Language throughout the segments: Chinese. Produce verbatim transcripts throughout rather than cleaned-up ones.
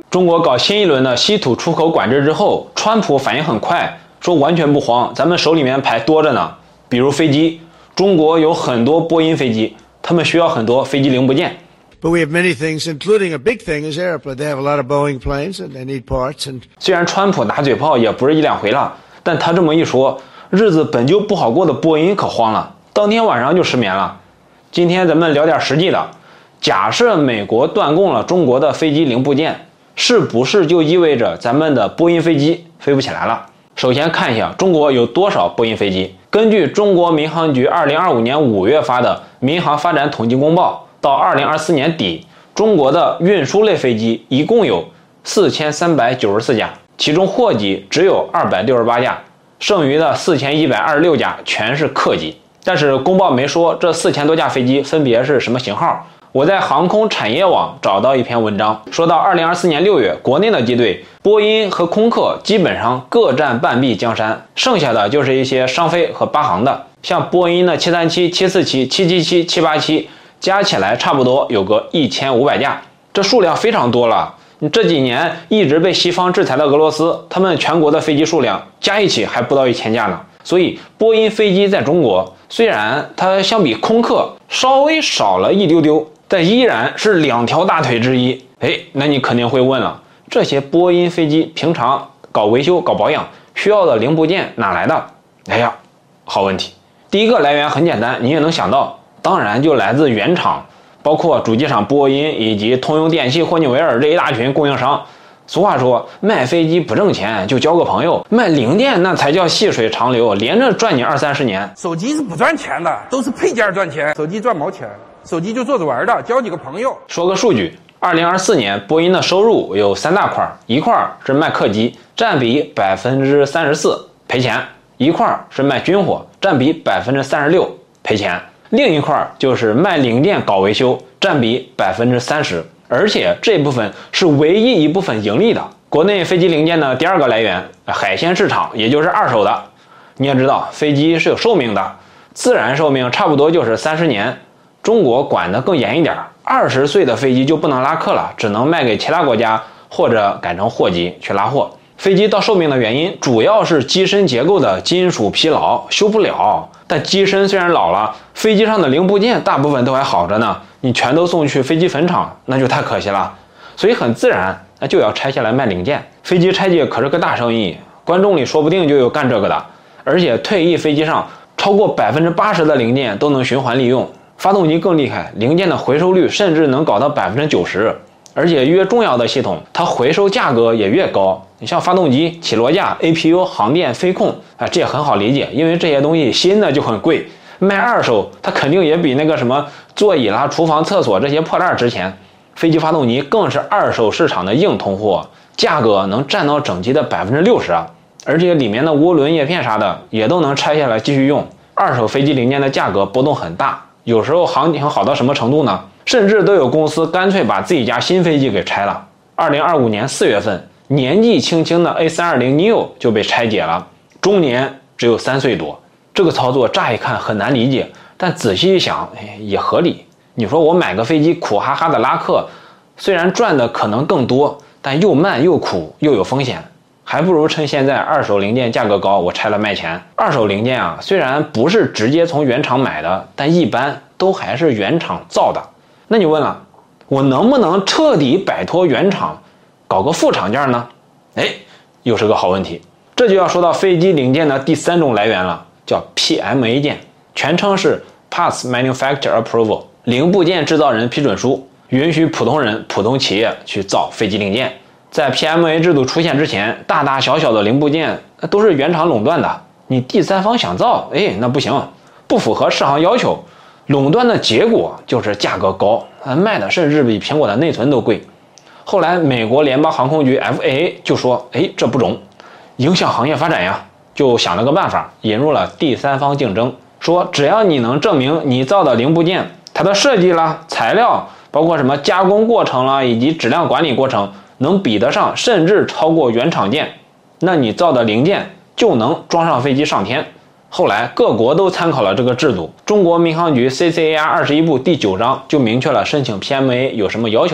中国搞新一轮的稀土出口管制之后，川普反应很快，说完全不慌，咱们手里面牌多着呢。比如飞机，中国有很多波音飞机，他们需要很多飞机零部件。 But we have many things, including a big thing is airplane. They have a lot of Boeing planes and they need parts. And 虽然川普打嘴炮也不是一两回了，但他这么一说，日子本就不好过的波音可慌了，当天晚上就失眠了。今天咱们聊点实际的，假设美国断供了中国的飞机零部件，是不是就意味着咱们的波音飞机飞不起来了？首先看一下中国有多少波音飞机。根据中国民航局二零二五年五月发的民航发展统计公报，到二零二四年底，中国的运输类飞机一共有四千三百九十四架，其中货机只有二百六十八架，剩余的四千一百二十六架全是客机。但是公报没说这四千多架飞机分别是什么型号。我在航空产业网找到一篇文章，说到二零二四年六月，国内的机队波音和空客基本上各占半壁江山，剩下的就是一些商飞和巴航的，像波音的七三七、七四七、七七七、七八七加起来差不多有个一千五百架，这数量非常多了。你这几年一直被西方制裁的俄罗斯，他们全国的飞机数量加一起还不到一千架呢。所以波音飞机在中国虽然它相比空客稍微少了一丢丢，但依然是两条大腿之一。哎，那你肯定会问了，这些波音飞机平常搞维修搞保养需要的零部件哪来的？哎呀，好问题。第一个来源很简单，你也能想到，当然就来自原厂，包括主机厂波音以及通用电气、霍尼韦尔这一大群供应商。俗话说，卖飞机不挣钱就交个朋友，卖零件那才叫细水长流，连着赚你二三十年。 手机是不赚钱的，都是配件赚钱，手机赚毛钱，手机就做着玩的，交几个朋友。 说个数据，二零二四年波音的收入有三大块，一块是卖客机，占比百分之三十四，赔钱；一块是卖军火，占比百分之三十六，赔钱；另一块就是卖零件搞维修，占比百分之三十。而且这部分是唯一一部分盈利的。国内飞机零件的第二个来源，海鲜市场，也就是二手的。你也知道，飞机是有寿命的，自然寿命差不多就是三十年。中国管得更严一点，二十岁的飞机就不能拉客了，只能卖给其他国家或者改成货机去拉货。飞机到寿命的原因主要是机身结构的金属疲劳，修不了。但机身虽然老了，飞机上的零部件大部分都还好着呢，你全都送去飞机坟场，那就太可惜了。所以很自然，那就要拆下来卖零件。飞机拆解可是个大生意，观众里说不定就有干这个的。而且退役飞机上超过百分之八十的零件都能循环利用，发动机更厉害，零件的回收率甚至能搞到百分之九十。而且越重要的系统，它回收价格也越高。你像发动机、起落架、A P U、航电、飞控啊，这也很好理解，因为这些东西新的就很贵，卖二手它肯定也比那个什么座椅啦、厨房、厕所这些破烂值钱。飞机发动机更是二手市场的硬通货，价格能占到整机的百分之六十啊！而且里面的涡轮叶片啥的也都能拆下来继续用。二手飞机零件的价格波动很大，有时候行情好到什么程度呢？甚至都有公司干脆把自己家新飞机给拆了。二零二五年四月份，年纪轻轻的 A 三二零 neo 就被拆解了，终年只有三岁多。这个操作乍一看很难理解，但仔细一想，哎，也合理。你说我买个飞机苦哈哈的拉客，虽然赚的可能更多，但又慢又苦又有风险，还不如趁现在二手零件价格高，我拆了卖钱。二手零件啊，虽然不是直接从原厂买的，但一般都还是原厂造的。那你问了，我能不能彻底摆脱原厂，搞个副厂件呢？哎，又是个好问题。这就要说到飞机零件的第三种来源了，叫 P M A 件，全称是 Parts Manufacturer Approval， 零部件制造人批准书，允许普通人、普通企业去造飞机零件。在 P M A 制度出现之前，大大小小的零部件那都是原厂垄断的，你第三方想造，哎，那不行，不符合市行要求。垄断的结果就是价格高，卖的甚至比苹果的内存都贵。后来美国联邦航空局 F A A 就说，哎，这不中，影响行业发展呀，就想了个办法，引入了第三方竞争，说只要你能证明你造的零部件，它的设计啦、材料，包括什么加工过程啦，以及质量管理过程能比得上，甚至超过原厂件，那你造的零件就能装上飞机上天。后来各国都参考了这个制度，中国民航局 C C A R 二十一部第九章就明确了申请 P M A 有什么要求，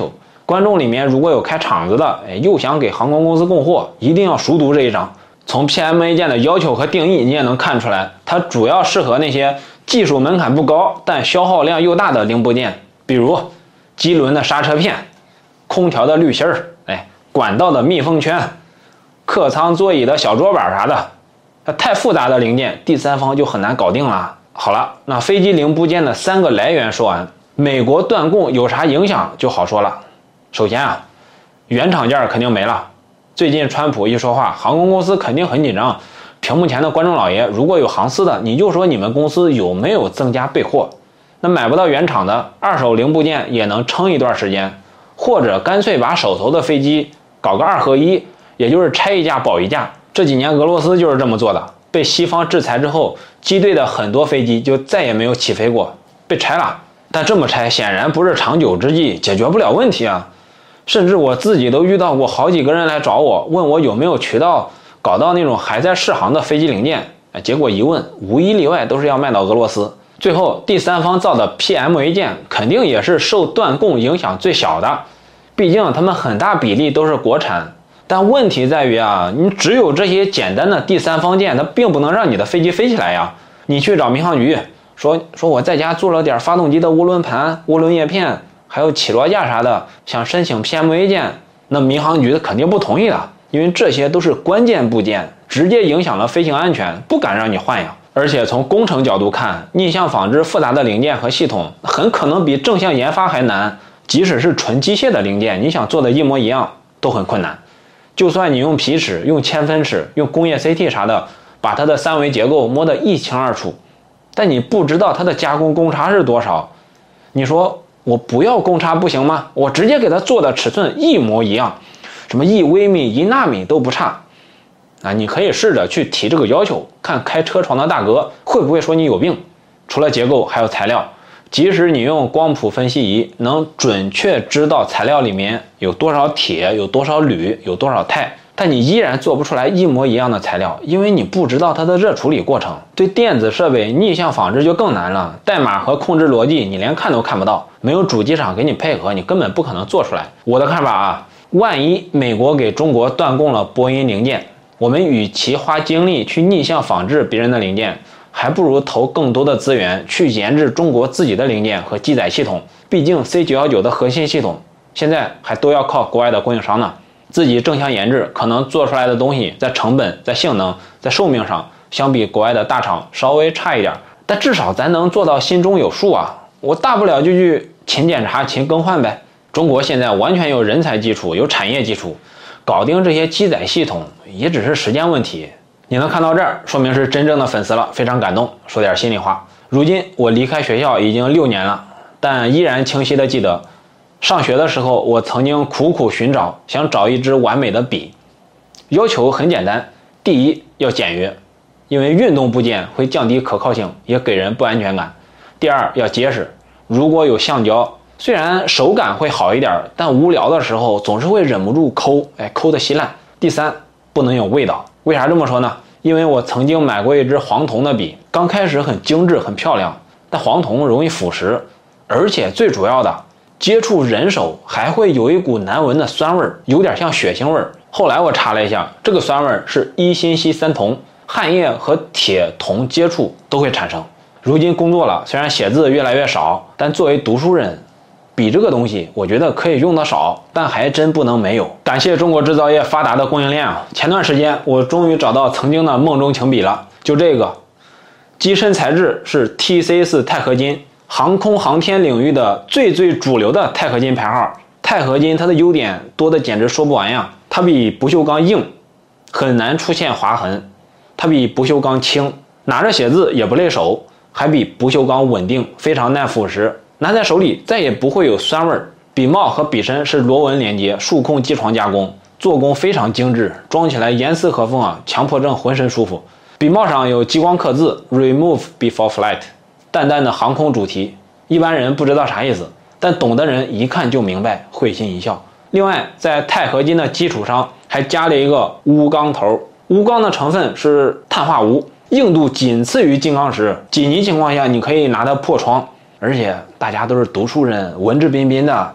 观众里面如果有开厂子的，哎，又想给航空公司供货，一定要熟读这一章。从 P M A 件的要求和定义，你也能看出来，它主要适合那些技术门槛不高但消耗量又大的零部件，比如机轮的刹车片、空调的滤芯儿、哎，管道的密封圈、客舱座椅的小桌板啥的。那太复杂的零件，第三方就很难搞定了。好了，那飞机零部件的三个来源说完，美国断供有啥影响就好说了。首先啊，原厂件肯定没了。最近川普一说话，航空公司肯定很紧张。屏幕前的观众老爷，如果有航司的，你就说你们公司有没有增加备货？那买不到原厂的二手零部件也能撑一段时间，或者干脆把手头的飞机搞个二合一，也就是拆一架保一架。这几年俄罗斯就是这么做的，被西方制裁之后，机队的很多飞机就再也没有起飞过，被拆了。但这么拆显然不是长久之计，解决不了问题啊。甚至我自己都遇到过好几个人来找我，问我有没有渠道搞到那种还在试航的飞机零件，结果一问，无一例外都是要卖到俄罗斯。最后第三方造的 P M A 件肯定也是受断供影响最小的，毕竟他们很大比例都是国产。但问题在于啊，你只有这些简单的第三方件，它并不能让你的飞机飞起来呀。你去找民航局说说我在家做了点发动机的涡轮盘、涡轮叶片，还有起落架啥的，想申请 P M A 件，那民航局肯定不同意的，因为这些都是关键部件，直接影响了飞行安全，不敢让你换呀。而且从工程角度看，逆向仿制复杂的零件和系统，很可能比正向研发还难。即使是纯机械的零件，你想做的一模一样，都很困难。就算你用皮尺、用千分尺、用工业 C T 啥的，把它的三维结构摸得一清二楚，但你不知道它的加工公差是多少。你说我不要公差不行吗？我直接给它做的尺寸一模一样，什么一微米、一纳米都不差。啊，你可以试着去提这个要求，看开车床的大哥会不会说你有病。除了结构，还有材料。即使你用光谱分析仪能准确知道材料里面有多少铁、有多少铝、有多少钛，但你依然做不出来一模一样的材料，因为你不知道它的热处理过程。对电子设备逆向仿制就更难了，代码和控制逻辑你连看都看不到，没有主机厂给你配合，你根本不可能做出来。我的看法啊，万一美国给中国断供了波音零件，我们与其花精力去逆向仿制别人的零件，还不如投更多的资源去研制中国自己的零件和机载系统。毕竟 C 九一九 的核心系统现在还都要靠国外的供应商呢，自己正向研制可能做出来的东西在成本、在性能、在寿命上相比国外的大厂稍微差一点，但至少咱能做到心中有数啊。我大不了就去勤检查、勤更换呗。中国现在完全有人才基础、有产业基础，搞定这些机载系统也只是时间问题。你能看到这儿，说明是真正的粉丝了，非常感动。说点心里话，如今我离开学校已经六年了，但依然清晰地记得，上学的时候我曾经苦苦寻找，想找一支完美的笔。要求很简单，第一要简约，因为运动部件会降低可靠性，也给人不安全感。第二要结实，如果有橡胶，虽然手感会好一点，但无聊的时候总是会忍不住抠，哎，抠得稀烂。第三，不能有味道。为啥这么说呢？因为我曾经买过一支黄铜的笔，刚开始很精致很漂亮，但黄铜容易腐蚀，而且最主要的，接触人手还会有一股难闻的酸味，有点像血腥味。后来我查了一下，这个酸味是一辛烯三铜，汗液和铁铜接触都会产生。如今工作了，虽然写字越来越少，但作为读书人，笔这个东西我觉得可以用得少，但还真不能没有。感谢中国制造业发达的供应链啊！前段时间我终于找到曾经的梦中情笔了，就这个，机身材质是 T C 四钛合金，航空航天领域的最最主流的钛合金牌号。钛合金它的优点多的简直说不完呀，它比不锈钢硬，很难出现划痕；它比不锈钢轻，拿着写字也不累手，还比不锈钢稳定，非常耐腐蚀。拿在手里再也不会有酸味儿。笔帽和笔身是螺纹连接，数控机床加工，做工非常精致，装起来严丝合缝啊，强迫症浑身舒服。笔帽上有激光刻字 Remove before flight， 淡淡的航空主题，一般人不知道啥意思，但懂的人一看就明白，会心一笑。另外在钛合金的基础上还加了一个钨钢头，钨钢的成分是碳化钨，硬度仅次于金刚石，紧急情况下你可以拿它破窗。而且大家都是读书人，文质彬彬的，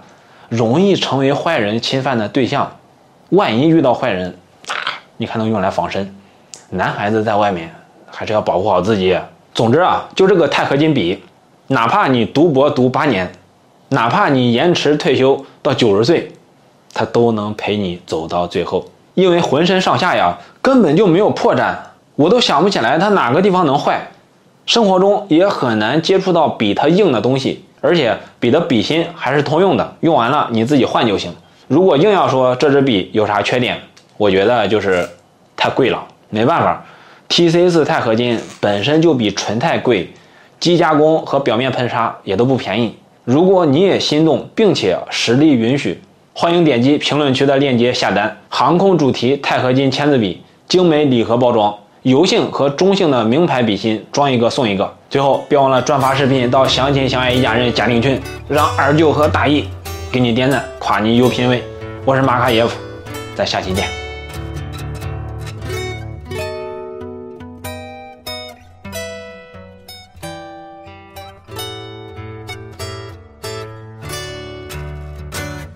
容易成为坏人侵犯的对象。万一遇到坏人，你还能用来防身。男孩子在外面还是要保护好自己。总之啊，就这个钛合金笔，哪怕你读博读八年，哪怕你延迟退休到九十岁，它都能陪你走到最后。因为浑身上下呀根本就没有破绽，我都想不起来它哪个地方能坏。生活中也很难接触到比它硬的东西，而且笔的笔芯还是通用的，用完了你自己换就行。如果硬要说这支笔有啥缺点，我觉得就是太贵了，没办法。T C 四 钛合金本身就比纯钛贵，机加工和表面喷砂也都不便宜。如果你也心动，并且实力允许，欢迎点击评论区的链接下单。航空主题钛合金签字笔，精美礼盒包装，油性和中性的名牌笔芯，装一个送一个。最后别忘了转发视频到相亲相爱一家人家庭群，让二舅和大姨给你点赞，夸你有品位。我是马卡耶夫，咱下期见。